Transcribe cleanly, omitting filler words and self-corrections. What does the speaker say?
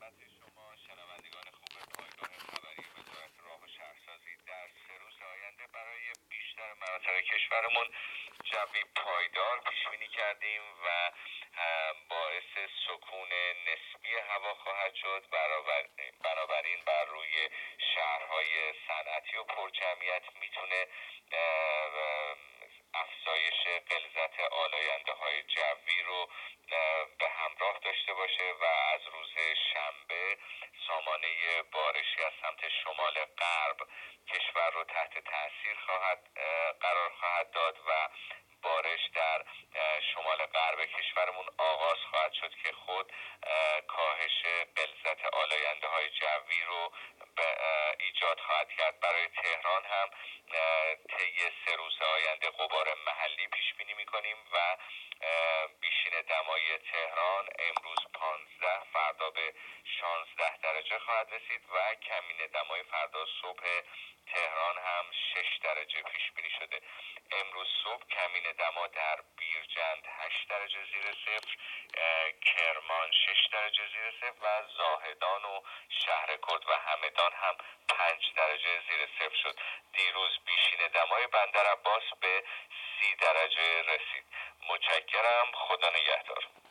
خدمت شما شنوندگان خوب پایگاه خبری وزارت راه و شهرسازی در 3 روز آینده برای بیشتر مناطق کشورمون جوی پایدار پیش بینی کردیم و باعث سکون نسبی هوا خواهد شد. بنابراین بر روی شهرهای صنعتی و پرجمعیت میتونه افزایش غلظت آلاینده های جوی رو به همراه داشته باشه و از روز شنبه سامانه بارشی از سمت شمال غرب کشور رو تحت تاثیر قرار خواهد داد و بارش در شمال غرب کشورمون آغاز خواهد شد که خود کاهش غلظت آلاینده های جوی رو ایجاد خواهد کرد. برای تهران هم طی 3 روز آینده غبار محلی پیش بینی می‌کنیم و بیشین دمای تهران امروز 15 فردا به 16 درجه خواهد رسید و کمین دمای فردا صبح تهران هم 6 درجه پیش بینی شده. امروز صبح کمین دما در بیرجند 8 درجه زیر صفر، کرمان 6 درجه زیر صفر و زاهدان و شهرکرد و همدان هم 5 درجه زیر صفر شد. دیروز بیشین دمای بندر عباس به 30 درجه رسید. متشکرم. خدا نگهدار.